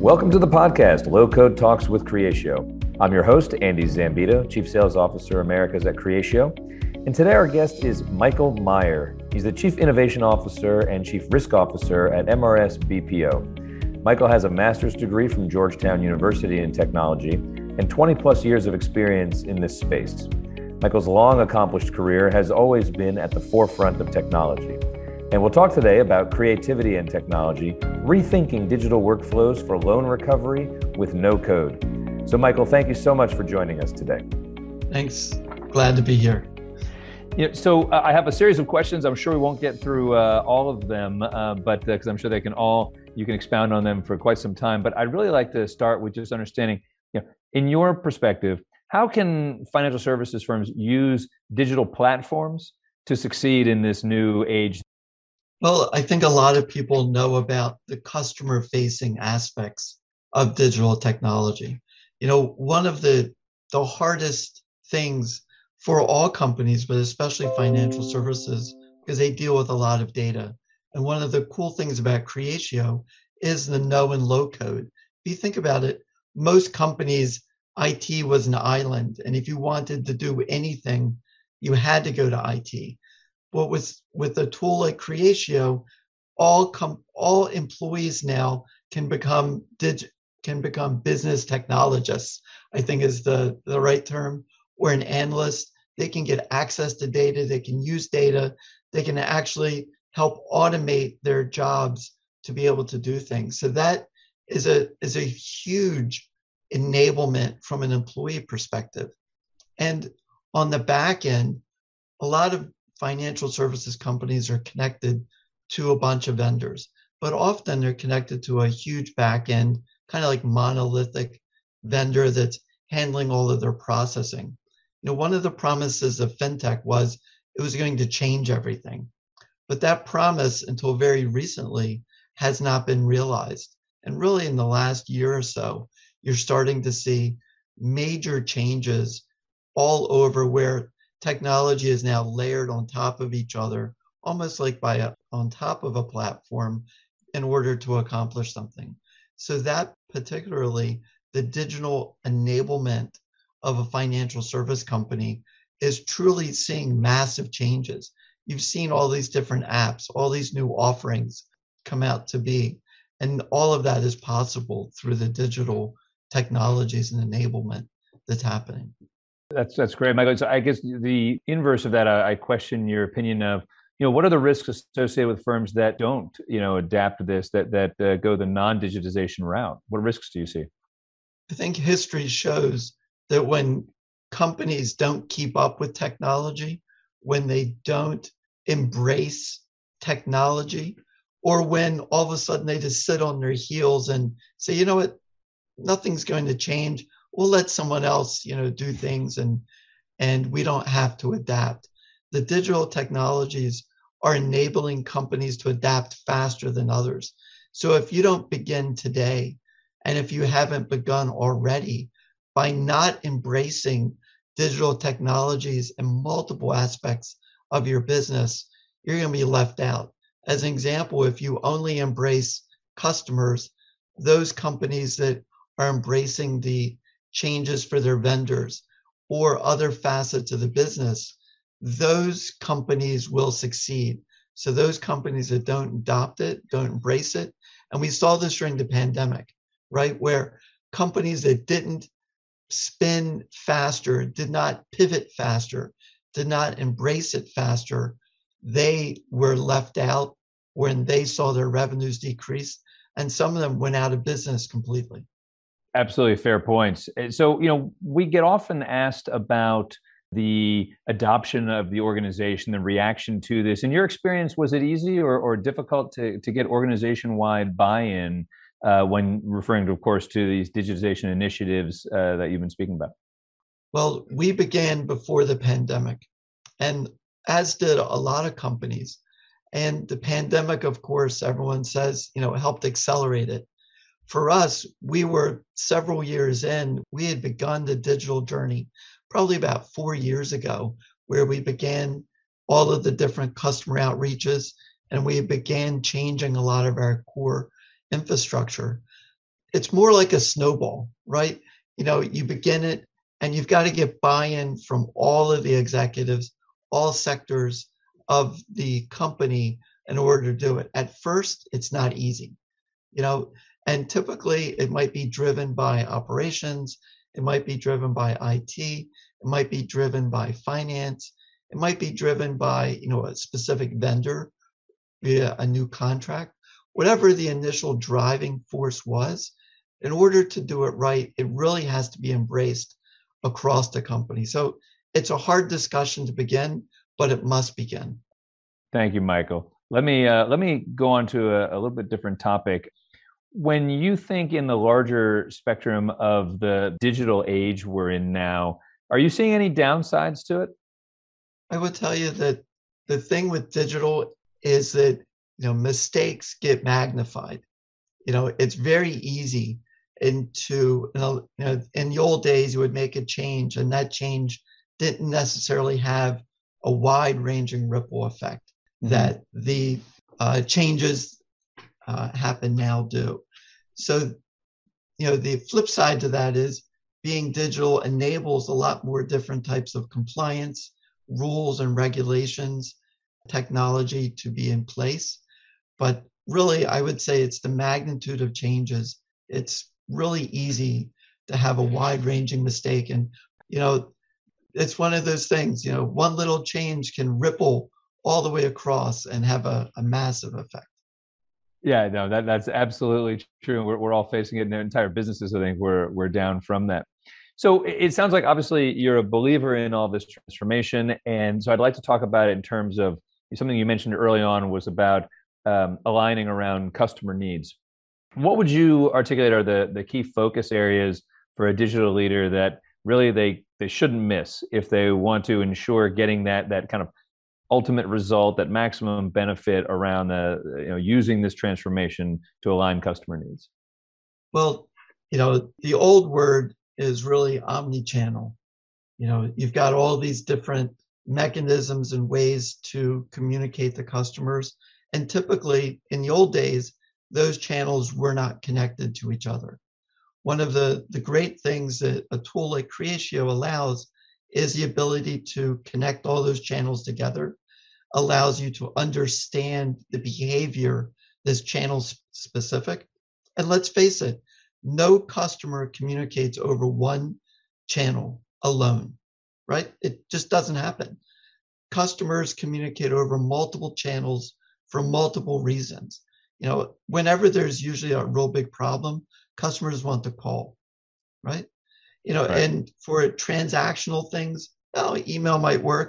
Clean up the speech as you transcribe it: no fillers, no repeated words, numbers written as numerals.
Welcome to the podcast, Low Code Talks with Creatio. I'm your host, Andy Zambito, Chief Sales Officer Americas at Creatio. And today our guest is Michael Meyer. He's the Chief Innovation Officer and Chief Risk Officer at MRS BPO. Michael has a master's degree from Georgetown University in technology and 20 plus years of experience in this space. Michael's long accomplished career has always been at the forefront of technology. And we'll talk today about creativity and technology, rethinking digital workflows for loan recovery with no code. So Michael, thank you so much for joining us today. Thanks. Glad to be here. So I have a series of questions. I'm sure we won't get through all of them, but because I'm sure you can expound on them for quite some time. But I'd really like to start with just understanding, in your perspective, how can financial services firms use digital platforms to succeed in this new age? Well, I think a lot of people know about the customer-facing aspects of digital technology. One of the hardest things for all companies, but especially financial services, because they deal with a lot of data. And one of the cool things about Creatio is the no and low code. If you think about it, most companies, IT was an island. And if you wanted to do anything, you had to go to IT. But with a tool like Creatio, all employees now can become business technologists, I think is the right term, or an analyst. They can get access to data, they can use data, they can actually help automate their jobs to be able to do things. So that is a huge enablement from an employee perspective. And on the back end, a lot of financial services companies are connected to a bunch of vendors, but often they're connected to a huge back end, kind of like monolithic vendor that's handling all of their processing. One of the promises of fintech was it was going to change everything. But that promise, until very recently, has not been realized. And really in the last year or so, you're starting to see major changes all over where technology is now layered on top of each other, almost like on top of a platform in order to accomplish something. So that particularly the digital enablement of a financial service company is truly seeing massive changes. You've seen all these different apps, all these new offerings come out to be, and all of that is possible through the digital technologies and enablement that's happening. That's great, Michael. So I guess the inverse of that, I question your opinion of, what are the risks associated with firms that don't, adapt to this, that go the non-digitization route? What risks do you see? I think history shows that when companies don't keep up with technology, when they don't embrace technology, or when all of a sudden they just sit on their heels and say, you know what, nothing's going to change. We'll let someone else, do things and we don't have to adapt. The digital technologies are enabling companies to adapt faster than others. So if you don't begin today, and if you haven't begun already, by not embracing digital technologies in multiple aspects of your business, you're going to be left out. As an example, if you only embrace customers, those companies that are embracing the changes for their vendors or other facets of the business, those companies will succeed. So those companies that don't adopt it, don't embrace it, and we saw this during the pandemic, right? Where companies that didn't spin faster, did not pivot faster, did not embrace it faster, they were left out when they saw their revenues decrease, and some of them went out of business completely. Absolutely fair points. So, we get often asked about the adoption of the organization, the reaction to this. In your experience, was it easy or difficult to get organization-wide buy-in when referring to, of course, to these digitization initiatives that you've been speaking about? Well, we began before the pandemic, and as did a lot of companies. And the pandemic, of course, everyone says, helped accelerate it. For us, we were several years in. We had begun the digital journey probably about 4 years ago, where we began all of the different customer outreaches, and we began changing a lot of our core infrastructure. it's more like a snowball, right? You begin it and you've got to get buy-in from all of the executives, all sectors of the company in order to do it. At first, it's not easy, you know, and typically it might be driven by operations, it might be driven by IT, it might be driven by finance, it might be driven by, a specific vendor via a new contract. Whatever the initial driving force was, in order to do it right, it really has to be embraced across the company. So it's a hard discussion to begin, but it must begin. Thank you, Michael. Let me go on to a little bit different topic. When you think in the larger spectrum of the digital age we're in now, are you seeing any downsides to it? I would tell you that the thing with digital is that mistakes get magnified. It's very easy into in the old days you would make a change and that change didn't necessarily have a wide-ranging ripple effect that the changes happen now do. So the flip side to that is being digital enables a lot more different types of compliance, rules and regulations, technology to be in place. But really, I would say it's the magnitude of changes. It's really easy to have a wide-ranging mistake. And, it's one of those things, one little change can ripple all the way across and have a massive effect. Yeah, no, that's absolutely true. We're all facing it in their entire businesses. I think we're down from that. So it sounds like obviously you're a believer in all this transformation. And so I'd like to talk about it in terms of something you mentioned early on was about aligning around customer needs. What would you articulate are the key focus areas for a digital leader that really they shouldn't miss if they want to ensure getting that kind of ultimate result, that maximum benefit around using this transformation to align customer needs? Well, the old word is really omni-channel. You've got all these different mechanisms and ways to communicate to customers. And typically in the old days, those channels were not connected to each other. One of the great things that a tool like Creatio allows is the ability to connect all those channels together, allows you to understand the behavior that's channel specific. And let's face it, no customer communicates over one channel alone, right? It just doesn't happen. Customers communicate over multiple channels for multiple reasons. Whenever there's usually a real big problem, customers want to call, right? Right. And for transactional things, email might work.